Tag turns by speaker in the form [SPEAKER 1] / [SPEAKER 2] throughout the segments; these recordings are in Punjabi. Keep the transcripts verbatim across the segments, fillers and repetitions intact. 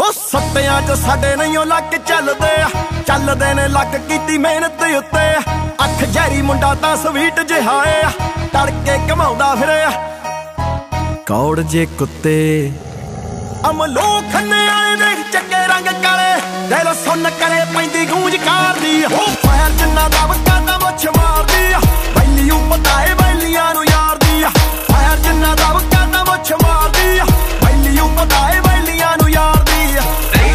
[SPEAKER 1] ਉਹ ਸੱਤਿਆਂ ਚ ਸਾਡੇ ਨਹੀਂ ਉਹ ਲੱਕ ਚੱਲਦੇ ਆ, ਚੱਲਦੇ ਨੇ ਲੱਕ ਕੀਤੀ ਮਿਹਨਤ ਉੱਤੇ। ਅੱਖ ਜ਼ਹਿਰੀ ਮੁੰਡਾ ਤਾਂ ਸਵੀਟ ਜਿਹਾ ਆ, ਤੜਕੇ ਘਮਾਉਂਦਾ ਫਿਰਿਆ ਕੌੜ ਜੇ ਕੁੱਤੇ। ਅਮਲੋ ਖੰਨੇ ਵਾਲੇ ਦੇਖ ਚੰਗੇ ਰੰਗ ਕਾਲੇ, ਦਿਲ ਸੁਣ ਕਰੇ ਪੈਂਦੀ ਗੂੰਜ ਕਰਦੀ। ਉਹ ਫਾਇਰ ਜਿੰਨਾ ਦਾ ਵੱਕਾ ਤਾਂ ਮੁੱਛ ਮਾਰਦੀ ਆ, ਬੈਲੀ ਉਹ ਪਤਾ ਏ ਬੈਲੀਆਂ ਨੂੰ ਯਾਰਦੀ ਆ। ਫਾਇਰ ਜਿੰਨਾ ਦਾ ਵੱਕਾ ਤਾਂ ਮੁੱਛ ਮਾਰਦੀ ਆ, ਬੈਲੀ ਉਹ ਪਤਾ ਏ ਬੈਲੀਆਂ ਨੂੰ ਯਾਰਦੀ ਆ।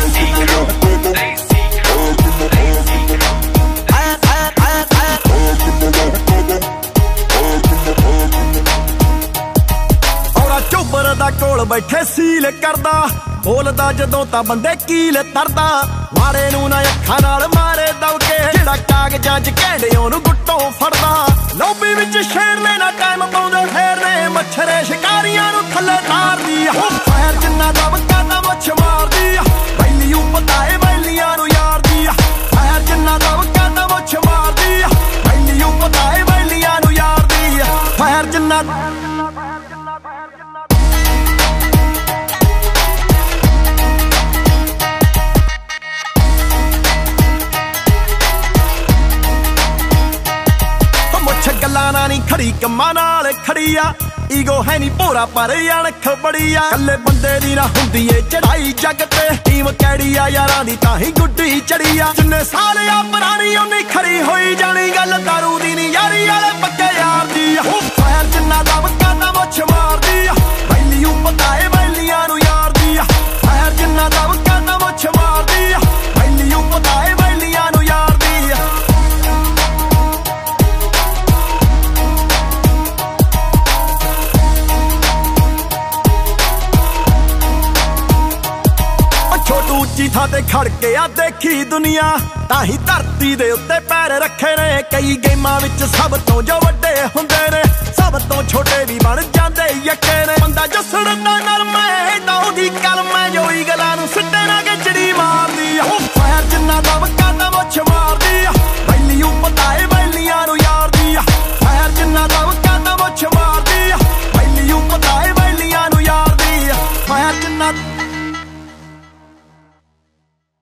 [SPEAKER 1] ਚੋਬਰ ਦਾ ਕੋਲ ਬੈਠੇ ਸੀਲ ਕਰਦਾ, ਬੋਲਦਾ ਜਦੋਂ ਤਾਂ ਬੰਦੇ ਕੀਲ ਤਰਦਾ। ਮਾਰੇ ਨੂੰ ਨਾ ਅੱਖਾਂ ਨਾਲ ਮਾਰੇ ਦਵਕੇ, ਜਿਹੜਾ ਕਾਗਜ਼ਾਂ ਚ ਕਹਿੰਦੇ ਉਹਨੂੰ ਗੁੱਟੋਂ ਫੜਦਾ। ਲੋਬੀ ਵਿੱਚ ਸ਼ੇਰ ਨੇ ਨਾ ਟਾਈਮ ਪਾਉਂਦੇ ਫੇਰਨੇ, ਮੱਛਰੇ ਸ਼ਿਕਾਰੀਆਂ ਨੂੰ ਥੱਲੇ ਤਾਰਦੀ ਆ। ਫਾਇਰ ਜਿੰਨਾ ਦਾ ਵੱਕਾ ਤਾਂ ਮੁੱਛ ਮਾਰਦੀ ਆ, ਬੈਲੀ ਉਹ ਪਤਾ ਏ ਬੈਲੀਆਂ ਨੂੰ ਯਾਰਦੀ ਆ। ਫਾਇਰ ਜਿੰਨਾ ਦਾ ਵੱਕਾ ਤਾਂ ਮੁੱਛ ਮਾਰਦੀ ਆ, ਬੈਲੀ ਉਹ ਪਤਾ ਏ ਬੈਲੀਆਂ ਨੂੰ ਯਾਰਦੀ ਆ। ਫਾਇਰ ਜਿੰਨਾ ਗੱਲਾਂ ਨਾਲ ਨੀ ਖੜੀ ਕੰਮਾਂ ਨਾਲ ਖੜੀ ਆ। ਈਗੋ ਹੈ ਨੀ ਭੋਰਾ ਪਰ ਅਣਖ ਬੜੀ ਆ। ਕੱਲੇ ਬੰਦੇ ਦੀ ਨਾ ਹੁੰਦੀ ਏ ਚੜਾਈ ਜੱਗ ਤੇ, ਟੀਮ ਕੈੜੀ ਆ ਯਾਰਾਂ ਦੀ ਤਾਂ ਹੀ ਗੁੱਡੀ ਚੜੀ ਆ। ਜਿੰਨੇ ਸਾਲ ਆ ਪੁਰਾਣੀ ਉਨੀ ਖੜੀ ਹੋਈ ਜਾਣੀ, ਗੱਲ ਦਾਰੂ ਦੀ ਨੀ ਯਾਰੀ ਵਾਲੇ ਪੱਕੇ ਯਾਰ ਦੀ ਆ। ਫਾਇਰ ਜਿੰਨਾ ਦਾ ਵੱਕਾ ਤਾਂ ਮੁੱਛ ਮਾਰਦੀ ਆ, ਬੈਲੀ ਉਹ ਪਤਾ ਏ ਬੈਲੀਆਂ ਨੂੰ ਯਾਰਦੀ ਆ। ਫਾਇਰ ਜਿੰਨਾ ਦਾ ਵੱਕਾ ਤਾਂ ਮੁੱਛ ਮਾਰਦੀ ਆ, ਬੈਲੀ ਉਹ ਪਤਾ ਏ ਬੈਲੀਆਂ ਨੂੰ ਯਾਰਦੀ ਆ। ਉੱਚੀ ਥਾਂ ਤੇ ਖੜ ਕੇ ਆ ਦੇਖੀ ਦੁਨੀਆ, ਤਾਂ ਹੀ ਧਰਤੀ ਦੇ ਉੱਤੇ ਪੈਰ ਰੱਖੇ ਨੇ। ਕਈ ਗੇਮਾਂ ਵਿੱਚ ਸਭ ਤੋਂ ਜੋ ਵੱਡੇ ਹੁੰਦੇ ਨੇ, ਸਭ ਤੋਂ ਛੋਟੇ ਵੀ ਬਣ ਜਾਂਦੇ ਯੱਕੇ ਨੇ। ਬੰਦਾ ਜਸੜ ਦਾ ਨਰਮ